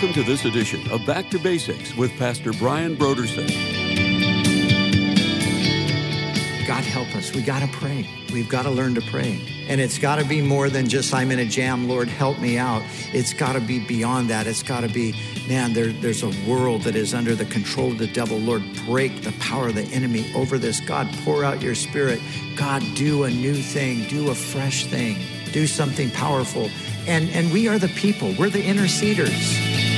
Welcome to this edition of Back to Basics with Pastor Brian Brodersen. God help us. We got to pray. We've got to learn to pray. And it's got to be more than just, I'm in a jam, Lord, help me out. It's got to be beyond that. It's got to be, man, there's a world that is under the control of the devil. Lord, break the power of the enemy over this. God, pour out your spirit. God, do a new thing. Do a fresh thing. Do something powerful. And we are the people. We're the interceders.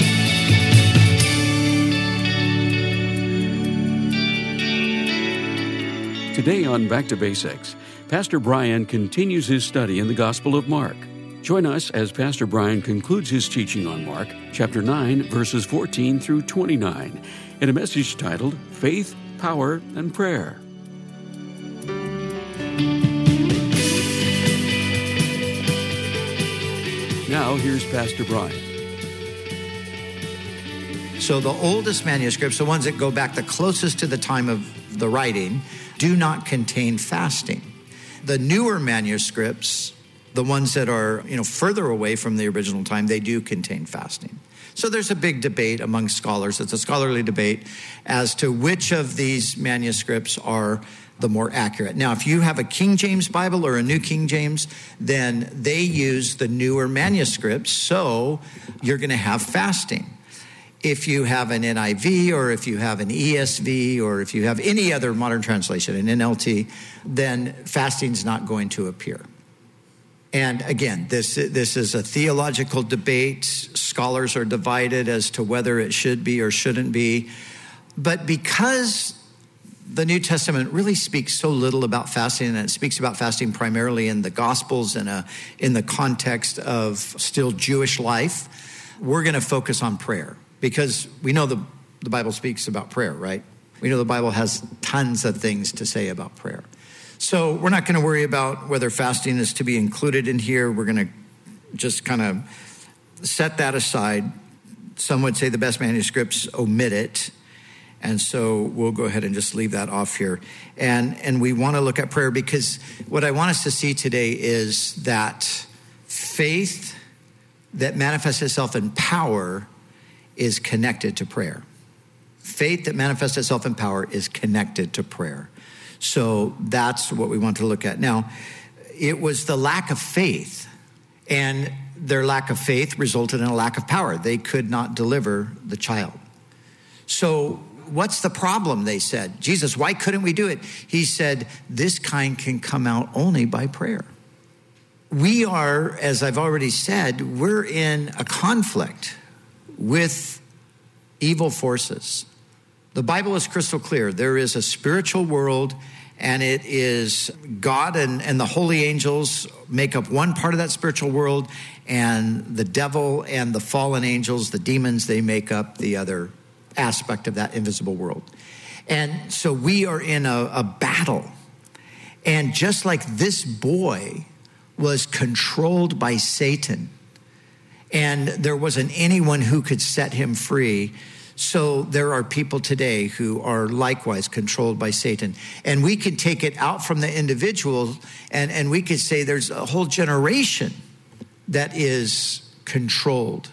Today on Back to Basics, Pastor Brian continues his study in the Gospel of Mark. Join us as Pastor Brian concludes his teaching on Mark, chapter 9, verses 14 through 29, in a message titled, Faith, Power, and Prayer. Now, here's Pastor Brian. So the oldest manuscripts, the ones that go back the closest to the time of the writing, do not contain fasting. The newer manuscripts, the ones that are, further away from the original time, they do contain fasting. So there's a big debate among scholars. It's a scholarly debate as to which of these manuscripts are the more accurate. Now, if you have a King James Bible or a New King James, then they use the newer manuscripts, so you're going to have fasting. If you have an NIV or if you have an ESV or if you have any other modern translation, an NLT, then fasting's not going to appear. And again, this is a theological debate. Scholars are divided as to whether it should be or shouldn't be. But because the New Testament really speaks so little about fasting, and it speaks about fasting primarily in the Gospels and in the context of still Jewish life, we're going to focus on prayer. Because we know the Bible speaks about prayer, right? We know the Bible has tons of things to say about prayer. So we're not going to worry about whether fasting is to be included in here. We're going to just kind of set that aside. Some would say the best manuscripts omit it. And so we'll go ahead and just leave that off here. And we want to look at prayer because what I want us to see today is that faith that manifests itself in power is connected to prayer. Faith that manifests itself in power is connected to prayer. So that's what we want to look at. Now, it was the lack of faith, and their lack of faith resulted in a lack of power. They could not deliver the child. So what's the problem, they said? Jesus, why couldn't we do it? He said, this kind can come out only by prayer. We are, as I've already said, we're in a conflict with evil forces. The Bible is crystal clear. There is a spiritual world, and it is God and the holy angels make up one part of that spiritual world, and the devil and the fallen angels, the demons, they make up the other aspect of that invisible world. And so we are in a battle. And just like this boy was controlled by Satan, and there wasn't anyone who could set him free, so there are people today who are likewise controlled by Satan. And we can take it out from the individual, and we could say there's a whole generation that is controlled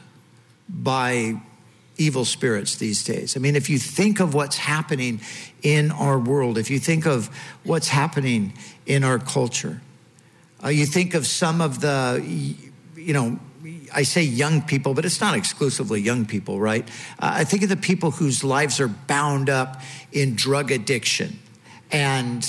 by evil spirits these days. I mean, if you think of what's happening in our world, if you think of what's happening in our culture, you think of some of the, I say young people, but it's not exclusively young people, right? I think of the people whose lives are bound up in drug addiction. And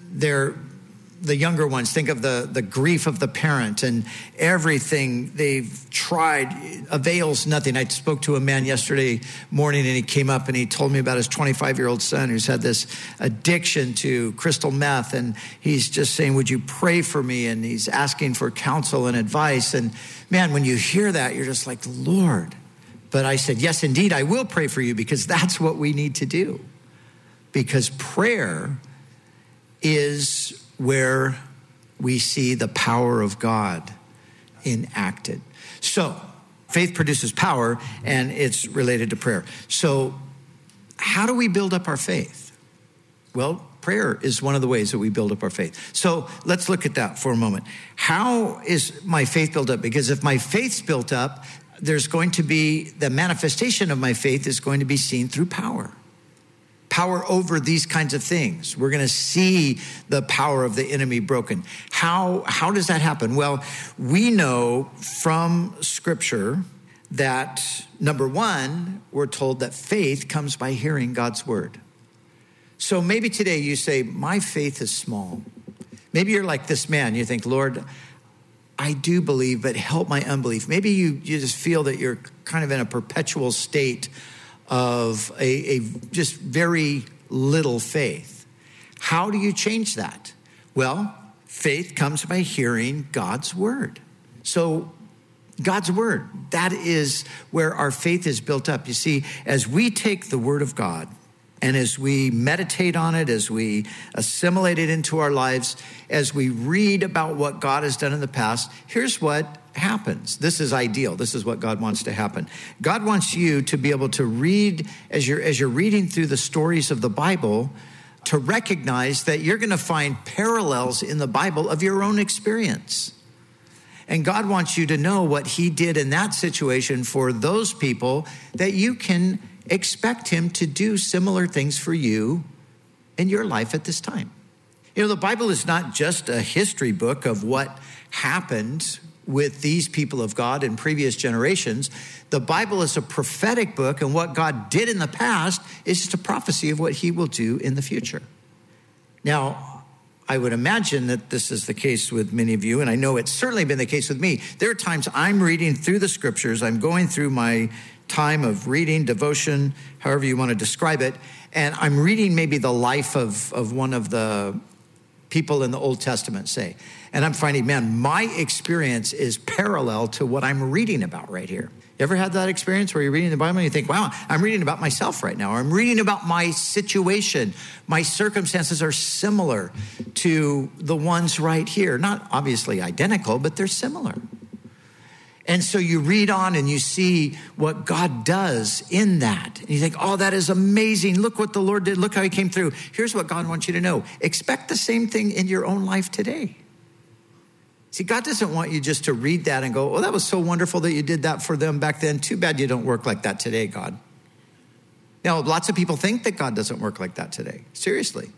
the younger ones, think of the grief of the parent, and everything they've tried avails nothing. I spoke to a man yesterday morning, and he came up and he told me about his 25-year-old son who's had this addiction to crystal meth. And he's just saying, would you pray for me? And he's asking for counsel and advice. And man, when you hear that, you're just like, Lord. But I said, yes, indeed, I will pray for you, because that's what we need to do. Because prayer is where we see the power of God enacted. So faith produces power, and it's related to prayer. So how do we build up our faith? Well, prayer is one of the ways that we build up our faith. So let's look at that for a moment. How is my faith built up? Because if my faith's built up, there's going to be the manifestation of my faith is going to be seen through power. Power over these kinds of things. We're going to see the power of the enemy broken. How does that happen? Well, we know from Scripture that, number one, we're told that faith comes by hearing God's word. So maybe today you say, my faith is small. Maybe you're like this man. You think, Lord, I do believe, but help my unbelief. Maybe you just feel that you're kind of in a perpetual state of a just very little faith. How do you change that? Well, faith comes by hearing God's word. So God's word, that is where our faith is built up. You see, as we take the word of God and as we meditate on it, as we assimilate it into our lives, as we read about what God has done in the past, here's what happens. This is ideal. This is what God wants to happen. God wants you to be able to read, as you're reading through the stories of the Bible, to recognize that you're going to find parallels in the Bible of your own experience. And God wants you to know what he did in that situation for those people, that you can expect him to do similar things for you in your life at this time. You know, the Bible is not just a history book of what happened with these people of God in previous generations. The Bible is a prophetic book, and what God did in the past is just a prophecy of what he will do in the future. Now, I would imagine that this is the case with many of you, and I know it's certainly been the case with me. There are times I'm reading through the scriptures, I'm going through my time of reading, devotion, however you want to describe it, and I'm reading maybe the life of one of the people in the Old Testament, say. And I'm finding, man, my experience is parallel to what I'm reading about right here. You ever had that experience where you're reading the Bible and you think, wow, I'm reading about myself right now, or I'm reading about my situation. My circumstances are similar to the ones right here. Not obviously identical, but they're similar. And so you read on and you see what God does in that. And you think, oh, that is amazing. Look what the Lord did. Look how he came through. Here's what God wants you to know. Expect the same thing in your own life today. See, God doesn't want you just to read that and go, oh, that was so wonderful that you did that for them back then. Too bad you don't work like that today, God. Now, lots of people think that God doesn't work like that today. Seriously.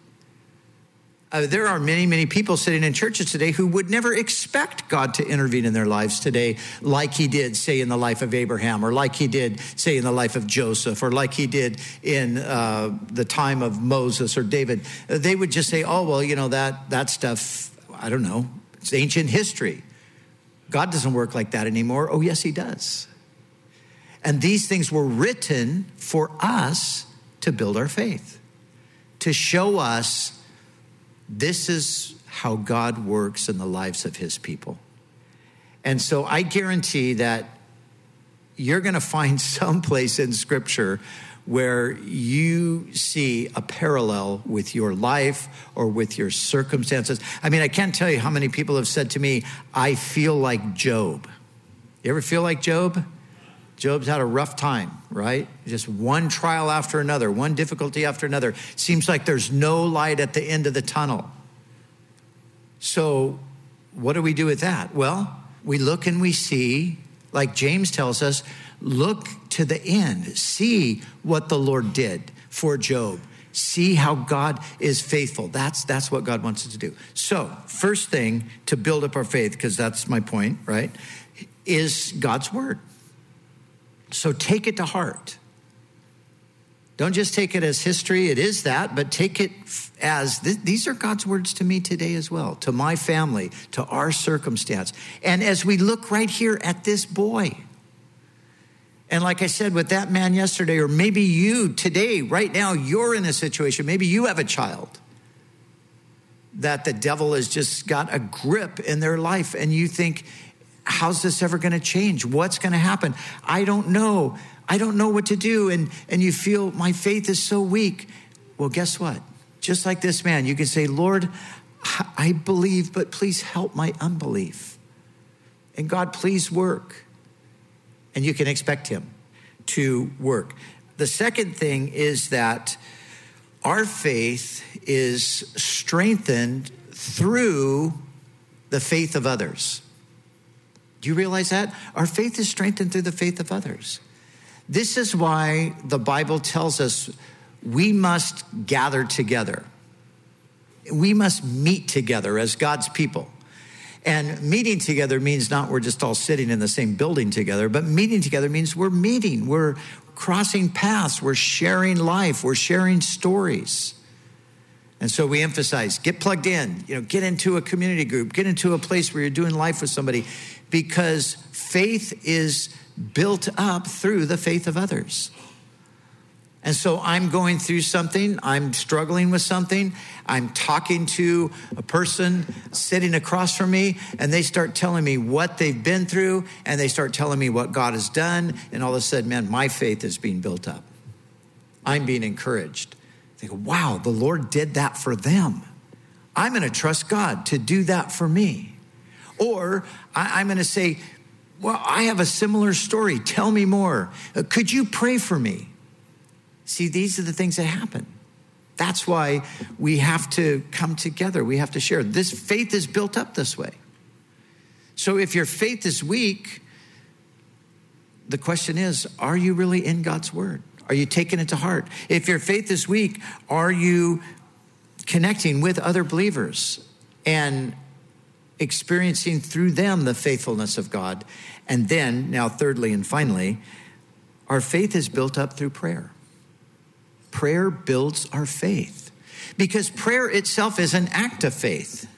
There are many, many people sitting in churches today who would never expect God to intervene in their lives today, like he did, say, in the life of Abraham, or like he did, say, in the life of Joseph, or like he did in the time of Moses or David. They would just say, oh, well, you know, that stuff, I don't know, it's ancient history. God doesn't work like that anymore. Oh, yes, he does. And these things were written for us to build our faith, to show us this is how God works in the lives of his people. And so I guarantee that you're going to find some place in Scripture where you see a parallel with your life or with your circumstances. I mean, I can't tell you how many people have said to me, I feel like Job. You ever feel like Job? Job's had a rough time, right? Just one trial after another, one difficulty after another. Seems like there's no light at the end of the tunnel. So what do we do with that? Well, we look and we see, like James tells us, look to the end. See what the Lord did for Job. See how God is faithful. That's what God wants us to do. So first thing to build up our faith, because that's my point, right, is God's word. So take it to heart. Don't just take it as history. It is that, but take it as these are God's words to me today as well, to my family, to our circumstance. And as we look right here at this boy, and like I said with that man yesterday, or maybe you today, right now, you're in a situation, maybe you have a child that the devil has just got a grip in their life, and you think, how's this ever going to change? What's going to happen? I don't know. I don't know what to do. And you feel my faith is so weak. Well, guess what? Just like this man, you can say, Lord, I believe, but please help my unbelief. And God, please work. And you can expect him to work. The second thing is that our faith is strengthened through the faith of others. Do you realize that? Our faith is strengthened through the faith of others. This is why the Bible tells us we must gather together. We must meet together as God's people. And meeting together means not we're just all sitting in the same building together, but meeting together means we're meeting, we're crossing paths, we're sharing life, we're sharing stories. And so we emphasize, get plugged in, get into a community group, get into a place where you're doing life with somebody, because faith is built up through the faith of others. And so I'm going through something, I'm struggling with something, I'm talking to a person sitting across from me, and they start telling me what they've been through, and they start telling me what God has done, and all of a sudden, man, my faith is being built up. I'm being encouraged. They go, wow, the Lord did that for them. I'm going to trust God to do that for me. Or I'm going to say, well, I have a similar story. Tell me more. Could you pray for me? See, these are the things that happen. That's why we have to come together. We have to share. This faith is built up this way. So if your faith is weak, the question is, are you really in God's word? Are you taking it to heart? If your faith is weak, are you connecting with other believers and experiencing through them the faithfulness of God? And then, now thirdly and finally, our faith is built up through prayer. Prayer builds our faith because prayer itself is an act of faith.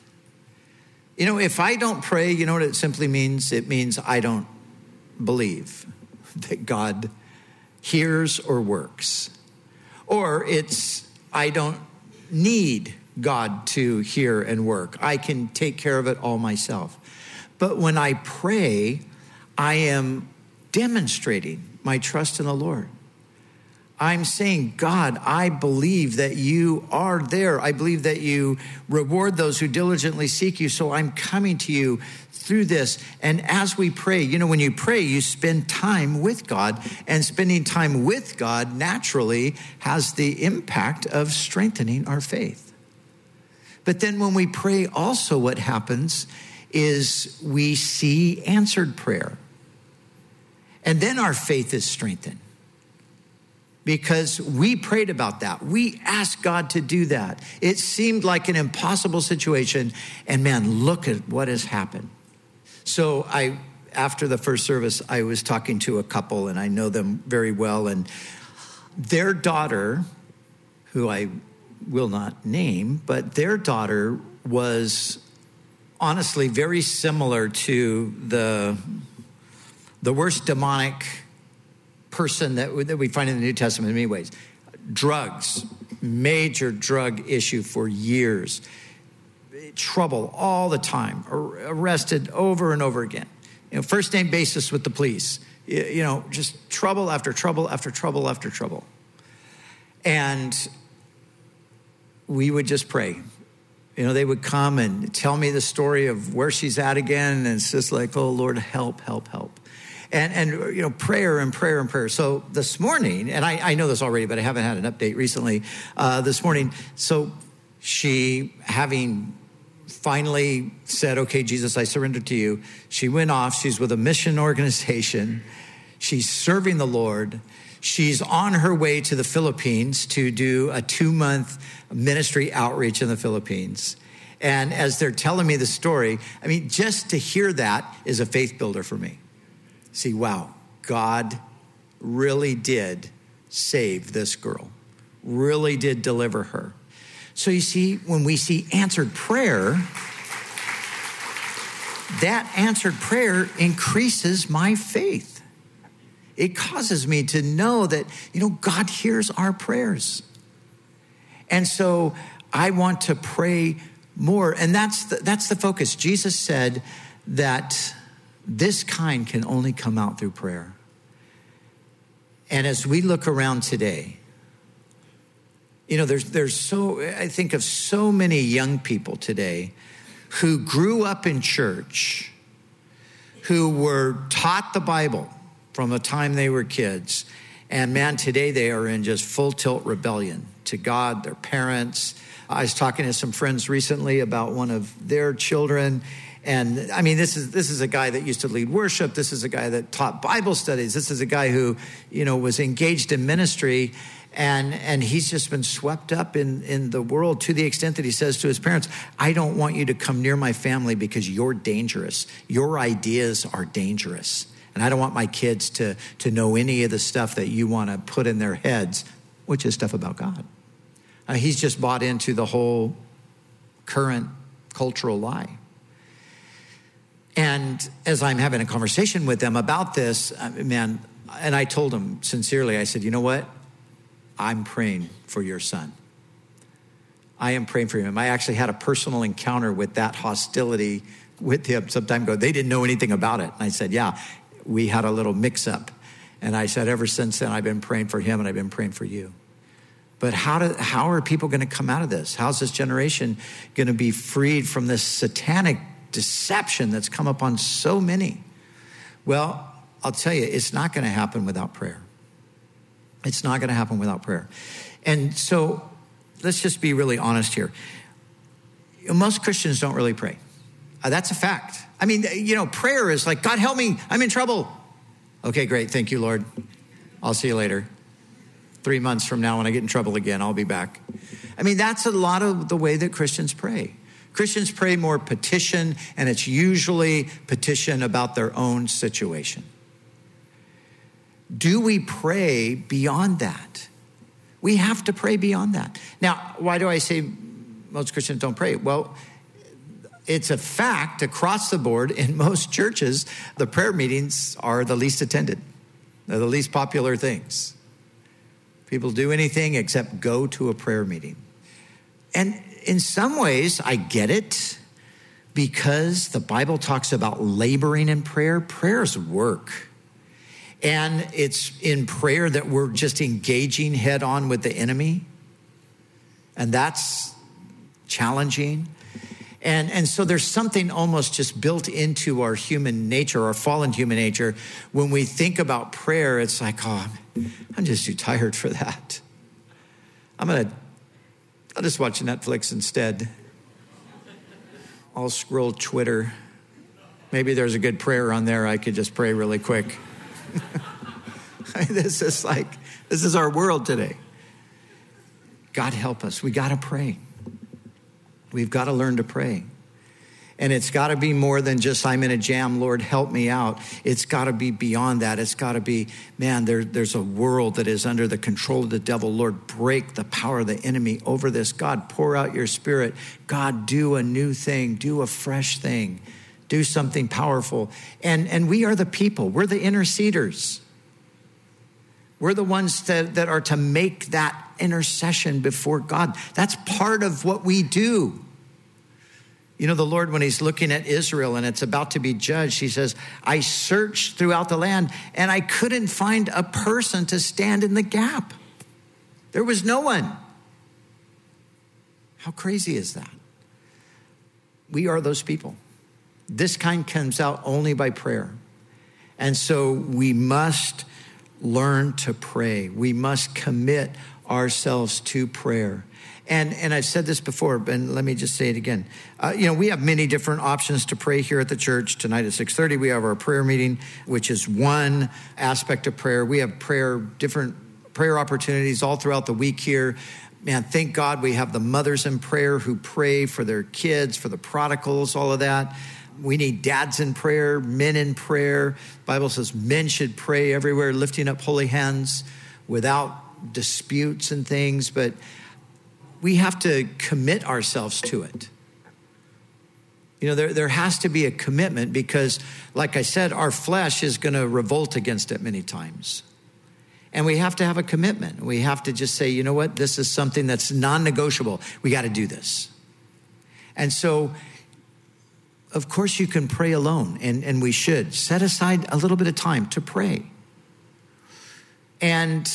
If I don't pray, you know what it simply means? It means I don't believe that God hears or works. Or it's, I don't need God to hear and work. I can take care of it all myself. But when I pray, I am demonstrating my trust in the Lord. I'm saying, God, I believe that you are there. I believe that you reward those who diligently seek you. So I'm coming to you through this. And as we pray, when you pray, you spend time with God. And spending time with God naturally has the impact of strengthening our faith. But then when we pray, also what happens is we see answered prayer. And then our faith is strengthened. Because we prayed about that. We asked God to do that. It seemed like an impossible situation. And man, look at what has happened. So after the first service, I was talking to a couple, and I know them very well. And their daughter, who I will not name, but their daughter was honestly very similar to the worst demonic person that we find in the New Testament in many ways. Drugs, major drug issue for years. Trouble all the time, arrested over and over again. First name basis with the police. Just trouble after trouble after trouble after trouble. And we would just pray. They would come and tell me the story of where she's at again. And it's just like, oh, Lord, help, help, help. And prayer and prayer and prayer. So this morning, and I know this already, but I haven't had an update recently. This morning, so she, having finally said, okay, Jesus, I surrender to you. She went off. She's with a mission organization. She's serving the Lord. She's on her way to the Philippines to do a 2-month ministry outreach in the Philippines. And as they're telling me the story, just to hear that is a faith builder for me. See, wow, God really did save this girl, really did deliver her. So you see, when we see answered prayer, that answered prayer increases my faith. It causes me to know that, God hears our prayers. And so I want to pray more. And that's the focus. Jesus said that this kind can only come out through prayer. And as we look around today, I think of so many young people today who grew up in church, who were taught the Bible from the time they were kids. And man, today they are in just full tilt rebellion to God, their parents. I was talking to some friends recently about one of their children, And I mean, this is a guy that used to lead worship. This is a guy that taught Bible studies. This is a guy who, was engaged in ministry. And he's just been swept up in the world to the extent that he says to his parents, I don't want you to come near my family because you're dangerous. Your ideas are dangerous. And I don't want my kids to know any of the stuff that you want to put in their heads, which is stuff about God. He's just bought into the whole current cultural lie. And as I'm having a conversation with them about this, man, and I told him sincerely, I said, you know what? I'm praying for your son. I am praying for him. I actually had a personal encounter with that hostility with him some time ago. They didn't know anything about it. And I said, yeah, we had a little mix-up. And I said, ever since then, I've been praying for him and I've been praying for you. But how are people going to come out of this? How's this generation going to be freed from this satanic deception that's come upon so many? Well, I'll tell you, it's not going to happen without prayer. It's not going to happen without prayer. And so let's just be really honest here. Most Christians don't really pray. That's a fact. I mean, prayer is like, God, help me. I'm in trouble. Okay, great. Thank you, Lord. I'll see you later. 3 months from now, when I get in trouble again, I'll be back. I mean, that's a lot of the way that Christians pray. Christians pray more petition, and it's usually petition about their own situation. Do we pray beyond that? We have to pray beyond that. Now, why do I say most Christians don't pray? Well, it's a fact across the board in most churches, the prayer meetings are the least attended. They're the least popular things. People do anything except go to a prayer meeting. And in some ways, I get it, because the Bible talks about laboring in prayer. Prayer's work. And it's in prayer that we're just engaging head on with the enemy. And that's challenging. And so there's something almost just built into our human nature, our fallen human nature. When we think about prayer, it's like, oh, I'm just too tired for that. I'll just watch Netflix instead. I'll scroll Twitter. Maybe there's a good prayer on there. I could just pray really quick. This is our world today. God help us. We got to pray. We've got to learn to pray. And it's got to be more than just, I'm in a jam, Lord, help me out. It's got to be beyond that. It's got to be, man, there's a world that is under the control of the devil. Lord, break the power of the enemy over this. God, pour out your spirit. God, do a new thing. Do a fresh thing. Do something powerful. And we are the people. We're the interceders. We're the ones that are to make that intercession before God. That's part of what we do. The Lord, when he's looking at Israel and it's about to be judged, he says, I searched throughout the land and I couldn't find a person to stand in the gap. There was no one. How crazy is that? We are those people. This kind comes out only by prayer. And so we must learn to pray. We must commit ourselves to prayer. And I've said this before, but let me just say it again. We have many different options to pray here at the church. Tonight at 6:30, we have our prayer meeting, which is one aspect of prayer. We have different prayer opportunities all throughout the week here. Man, thank God we have the mothers in prayer who pray for their kids, for the prodigals, all of that. We need dads in prayer, men in prayer. The Bible says men should pray everywhere, lifting up holy hands without disputes and things. But we have to commit ourselves to it. There has to be a commitment because, like I said, our flesh is going to revolt against it many times. And we have to have a commitment. We have to just say, you know what? This is something that's non-negotiable. We got to do this. And so, of course, you can pray alone, and we should. Set aside a little bit of time to pray. And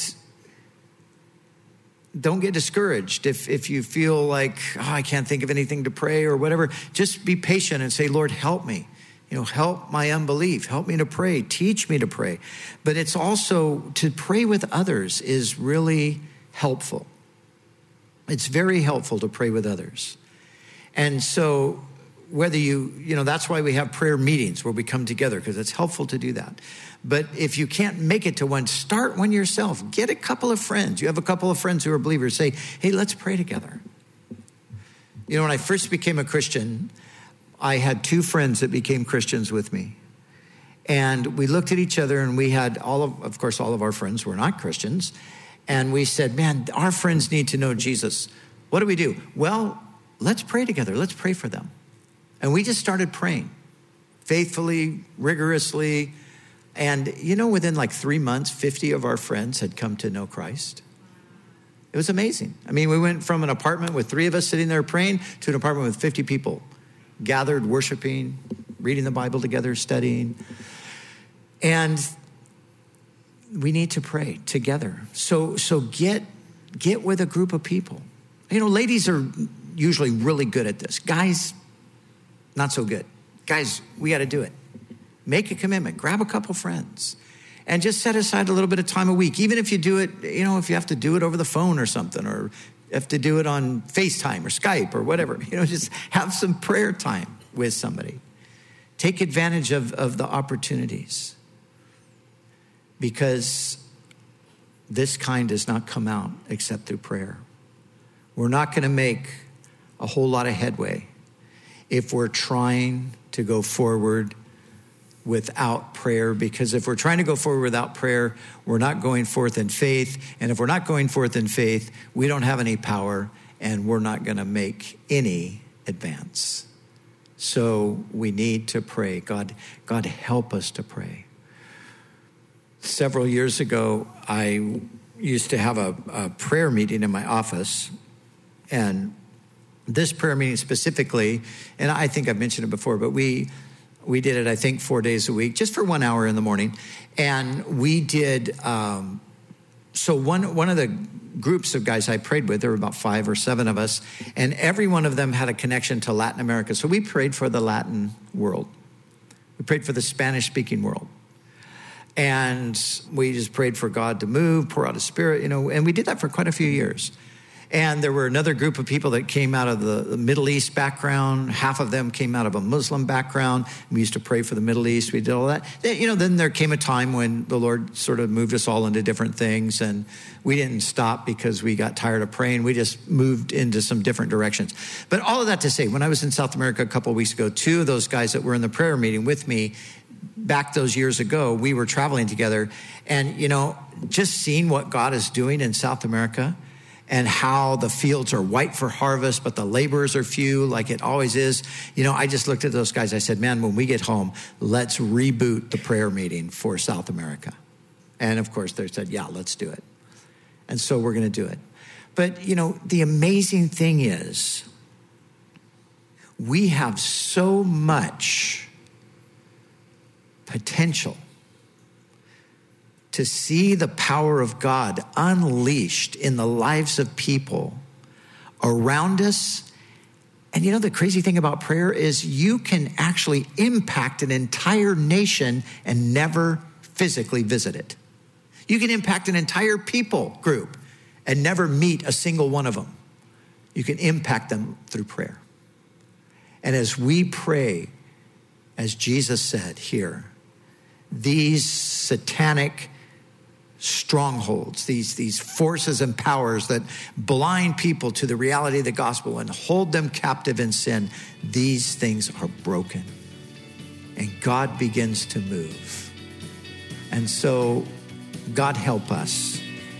don't get discouraged if you feel like, I can't think of anything to pray or whatever. Just be patient and say, Lord, help me. Help my unbelief. Help me to pray. Teach me to pray. But it's also to pray with others is really helpful. It's very helpful to pray with others. And so whether that's why we have prayer meetings where we come together, because it's helpful to do that. But if you can't make it to one, start one yourself. Get a couple of friends. You have a couple of friends who are believers. Say, hey, let's pray together. When I first became a Christian, I had two friends that became Christians with me. And we looked at each other, and we had of course, all of our friends were not Christians. And we said, man, our friends need to know Jesus. What do we do? Well, let's pray together. Let's pray for them. And we just started praying faithfully, rigorously. And, within like 3 months, 50 of our friends had come to know Christ. It was amazing. I mean, we went from an apartment with 3 of us sitting there praying to an apartment with 50 people gathered, worshiping, reading the Bible together, studying. And we need to pray together. So get with a group of people. Ladies are usually really good at this. Guys, not so good. Guys, we got to do it. Make a commitment. Grab a couple friends. And just set aside a little bit of time a week. Even if you do it, if you have to do it over the phone or something, or have to do it on FaceTime or Skype or whatever. Just have some prayer time with somebody. Take advantage of the opportunities. Because this kind does not come out except through prayer. We're not going to make a whole lot of headway if we're trying to go forward without prayer, because if we're trying to go forward without prayer, we're not going forth in faith. And if we're not going forth in faith, we don't have any power, and we're not going to make any advance. So we need to pray. God help us to pray. Several years ago, I used to have a prayer meeting in my office, and this prayer meeting specifically, and I think I've mentioned it before, but we did it, I think, 4 days a week, just for 1 hour in the morning. And we did, so one of the groups of guys I prayed with, there were about 5 or 7 of us, and every one of them had a connection to Latin America. So we prayed for the Latin world. We prayed for the Spanish-speaking world. And we just prayed for God to move, pour out His Spirit, and we did that for quite a few years. And there were another group of people that came out of the Middle East background. Half of them came out of a Muslim background. We used to pray for the Middle East. We did all that. Then there came a time when the Lord sort of moved us all into different things. And we didn't stop because we got tired of praying. We just moved into some different directions. But all of that to say, when I was in South America a couple of weeks ago, 2 of those guys that were in the prayer meeting with me back those years ago, we were traveling together. And, just seeing what God is doing in South America, and how the fields are white for harvest, but the laborers are few, like it always is. I just looked at those guys. I said, man, when we get home, let's reboot the prayer meeting for South America. And of course, they said, yeah, let's do it. And so we're going to do it. But, the amazing thing is, we have so much potential to see the power of God unleashed in the lives of people around us. And the crazy thing about prayer is you can actually impact an entire nation and never physically visit it. You can impact an entire people group and never meet a single one of them. You can impact them through prayer. And as we pray, as Jesus said here, these satanic strongholds, these forces and powers that blind people to the reality of the gospel and hold them captive in sin, these things are broken. And God begins to move. And so, God help us.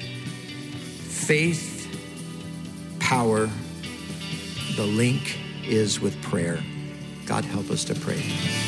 Faith, power, the link is with prayer. God help us to pray.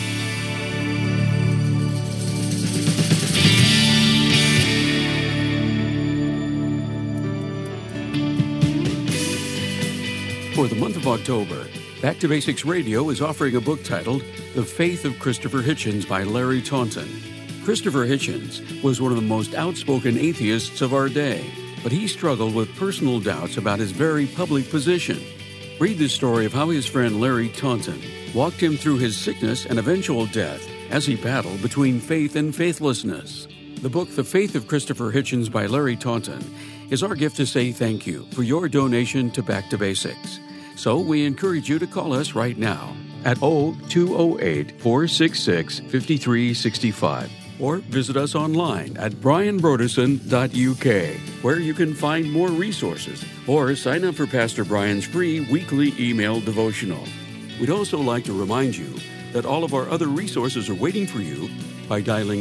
For the month of October, Back to Basics Radio is offering a book titled The Faith of Christopher Hitchens by Larry Taunton. Christopher Hitchens was one of the most outspoken atheists of our day, but he struggled with personal doubts about his very public position. Read the story of how his friend Larry Taunton walked him through his sickness and eventual death as he battled between faith and faithlessness. The book, The Faith of Christopher Hitchens by Larry Taunton, is our gift to say thank you for your donation to Back to Basics. So we encourage you to call us right now at 0208-466-5365 or visit us online at brianbrodesson.uk, where you can find more resources or sign up for Pastor Brian's free weekly email devotional. We'd also like to remind you that all of our other resources are waiting for you by dialing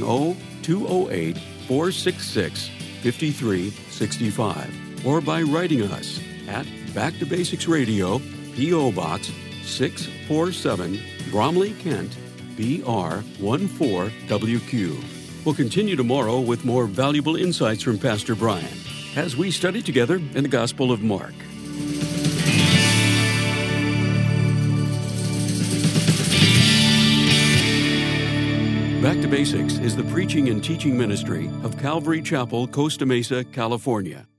0208-466-5365 or by writing us at Back to Basics Radio, P.O. Box 647, Bromley, Kent, BR 14WQ. We'll continue tomorrow with more valuable insights from Pastor Brian as we study together in the Gospel of Mark. Back to Basics is the preaching and teaching ministry of Calvary Chapel, Costa Mesa, California.